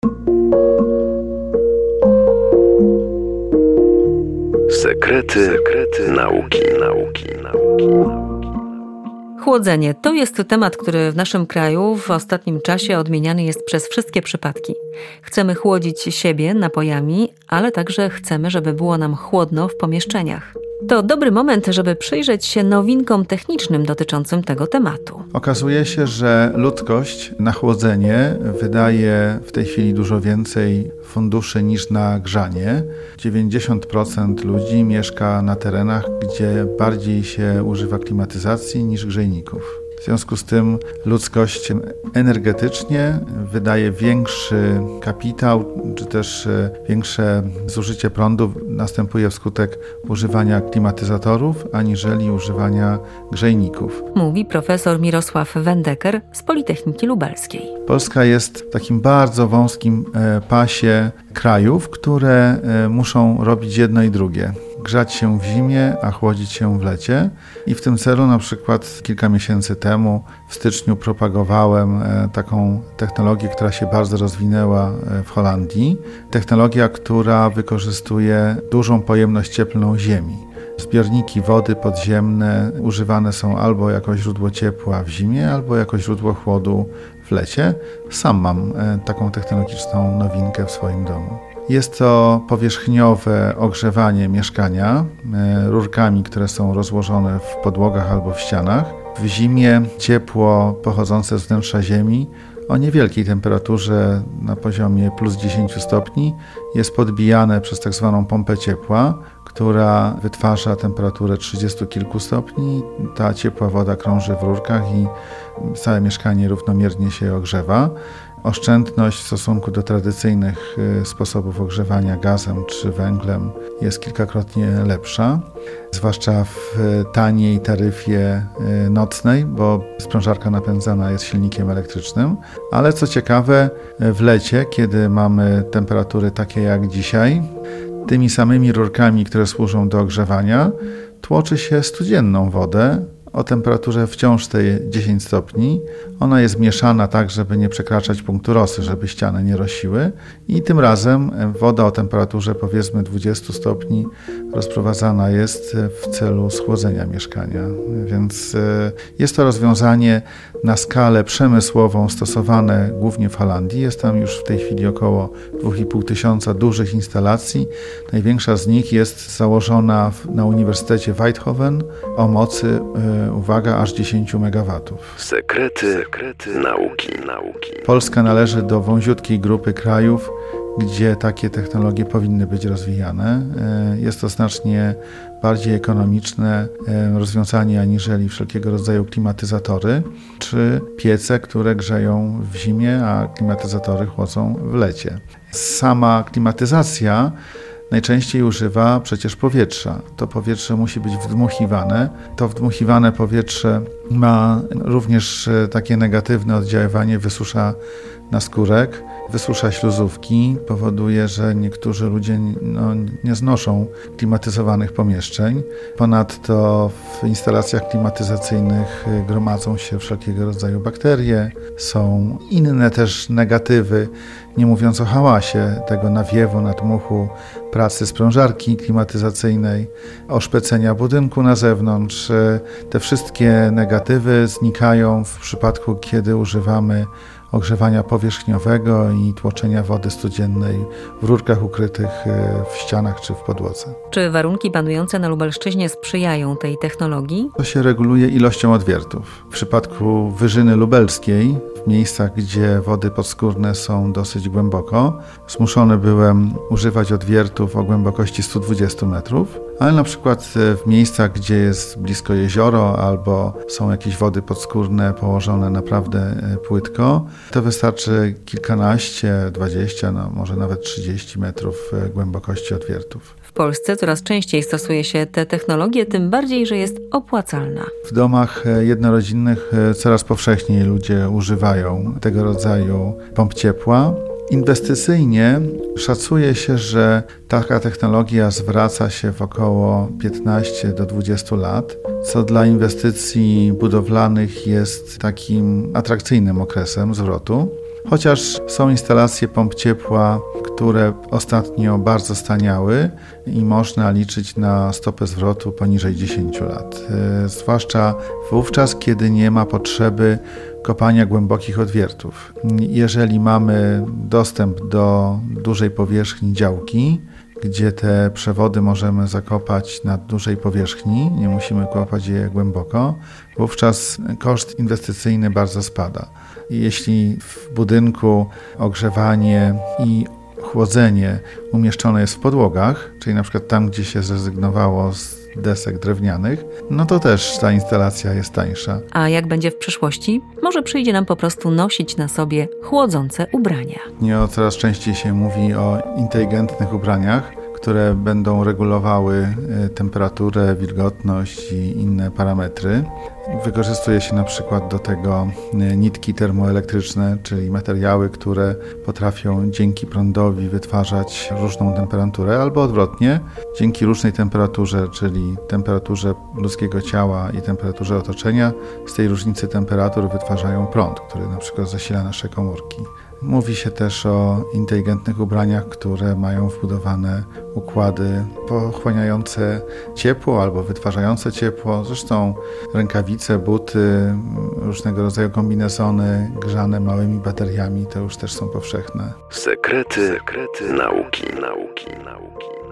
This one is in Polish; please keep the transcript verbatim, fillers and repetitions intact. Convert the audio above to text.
Sekrety, sekrety nauki, nauki, nauki. Chłodzenie to jest temat, który w naszym kraju w ostatnim czasie odmieniany jest przez wszystkie przypadki. Chcemy chłodzić siebie napojami, ale także chcemy, żeby było nam chłodno w pomieszczeniach. To dobry moment, żeby przyjrzeć się nowinkom technicznym dotyczącym tego tematu. Okazuje się, że ludzkość na chłodzenie wydaje w tej chwili dużo więcej funduszy niż na grzanie. dziewięćdziesiąt procent ludzi mieszka na terenach, gdzie bardziej się używa klimatyzacji niż grzejników. W związku z tym ludzkość energetycznie wydaje większy kapitał, czy też większe zużycie prądu następuje wskutek używania klimatyzatorów, aniżeli używania grzejników. Mówi profesor Mirosław Wendeker z Politechniki Lubelskiej. Polska jest w takim bardzo wąskim pasie krajów, które muszą robić jedno i drugie. Grzać się w zimie, a chłodzić się w lecie. I w tym celu na przykład kilka miesięcy temu w styczniu propagowałem taką technologię, która się bardzo rozwinęła w Holandii. Technologia, która wykorzystuje dużą pojemność cieplną ziemi. Zbiorniki wody podziemne używane są albo jako źródło ciepła w zimie, albo jako źródło chłodu w lecie. Sam mam taką technologiczną nowinkę w swoim domu. Jest to powierzchniowe ogrzewanie mieszkania rurkami, które są rozłożone w podłogach albo w ścianach. W zimie ciepło pochodzące z wnętrza ziemi o niewielkiej temperaturze na poziomie plus dziesięć stopni jest podbijane przez tak zwaną pompę ciepła, która wytwarza temperaturę trzydziestu kilku stopni. Ta ciepła woda krąży w rurkach i całe mieszkanie równomiernie się ogrzewa. Oszczędność w stosunku do tradycyjnych sposobów ogrzewania gazem czy węglem jest kilkakrotnie lepsza, zwłaszcza w taniej taryfie nocnej, bo sprężarka napędzana jest silnikiem elektrycznym, ale co ciekawe, w lecie, kiedy mamy temperatury takie jak dzisiaj, tymi samymi rurkami, które służą do ogrzewania, tłoczy się studzienną wodę o temperaturze wciąż tej dziesięć stopni. Ona jest mieszana tak, żeby nie przekraczać punktu rosy, żeby ściany nie rosiły i tym razem woda o temperaturze powiedzmy dwudziestu stopni rozprowadzana jest w celu schłodzenia mieszkania. Więc jest to rozwiązanie na skalę przemysłową stosowane głównie w Holandii. Jest tam już w tej chwili około dwa i pół tysiąca dużych instalacji. Największa z nich jest założona na Uniwersytecie w Eindhoven o mocy, uwaga, aż dziesięć megawatów. Sekrety, sekrety nauki, nauki. Polska należy do wąziutkiej grupy krajów, gdzie takie technologie powinny być rozwijane. Jest to znacznie bardziej ekonomiczne rozwiązanie aniżeli wszelkiego rodzaju klimatyzatory czy piece, które grzeją w zimie, a klimatyzatory chłodzą w lecie. Sama klimatyzacja najczęściej używa przecież powietrza. To powietrze musi być wdmuchiwane. To wdmuchiwane powietrze ma również takie negatywne oddziaływanie, wysusza naskórek, wysusza śluzówki, powoduje, że niektórzy ludzie no, nie znoszą klimatyzowanych pomieszczeń. Ponadto w instalacjach klimatyzacyjnych gromadzą się wszelkiego rodzaju bakterie, są inne też negatywy, nie mówiąc o hałasie, tego nawiewu, nadmuchu, pracy sprężarki klimatyzacyjnej, oszpecenia budynku na zewnątrz. Te wszystkie negatywy znikają w przypadku, kiedy używamy ogrzewania powierzchniowego i tłoczenia wody studziennej w rurkach ukrytych w ścianach czy w podłodze. Czy warunki panujące na Lubelszczyźnie sprzyjają tej technologii? To się reguluje ilością odwiertów. W przypadku Wyżyny Lubelskiej, w miejscach, gdzie wody podskórne są dosyć głęboko, zmuszony byłem używać odwiertów o głębokości sto dwadzieścia metrów, ale na przykład w miejscach, gdzie jest blisko jezioro albo są jakieś wody podskórne położone naprawdę płytko, to wystarczy kilkanaście, dwadzieścia, no może nawet trzydzieści metrów głębokości odwiertów. W Polsce coraz częściej stosuje się tę technologię, tym bardziej, że jest opłacalna. W domach jednorodzinnych coraz powszechniej ludzie używają tego rodzaju pomp ciepła. Inwestycyjnie szacuje się, że taka technologia zwraca się w około piętnaście do dwudziestu lat, co dla inwestycji budowlanych jest takim atrakcyjnym okresem zwrotu. chociaż są instalacje pomp ciepła, które ostatnio bardzo staniały i można liczyć na stopę zwrotu poniżej dziesięć lat. Zwłaszcza wówczas, kiedy nie ma potrzeby kopania głębokich odwiertów. Jeżeli mamy dostęp do dużej powierzchni działki, gdzie te przewody możemy zakopać na dużej powierzchni, nie musimy kopać je głęboko, wówczas koszt inwestycyjny bardzo spada. Jeśli w budynku ogrzewanie i chłodzenie umieszczone jest w podłogach, czyli na przykład tam, gdzie się zrezygnowało z desek drewnianych, no to też ta instalacja jest tańsza. A jak będzie w przyszłości? Może przyjdzie nam po prostu nosić na sobie chłodzące ubrania. Nie, coraz częściej się mówi o inteligentnych ubraniach, które będą regulowały temperaturę, wilgotność i inne parametry. Wykorzystuje się na przykład do tego nitki termoelektryczne, czyli materiały, które potrafią dzięki prądowi wytwarzać różną temperaturę, albo odwrotnie, dzięki różnej temperaturze, czyli temperaturze ludzkiego ciała i temperaturze otoczenia, z tej różnicy temperatur wytwarzają prąd, który na przykład zasila nasze komórki. Mówi się też o inteligentnych ubraniach, które mają wbudowane układy pochłaniające ciepło albo wytwarzające ciepło. Zresztą rękawice, buty, różnego rodzaju kombinezony grzane małymi bateriami to już też są powszechne. Sekrety, sekrety nauki, nauki, nauki.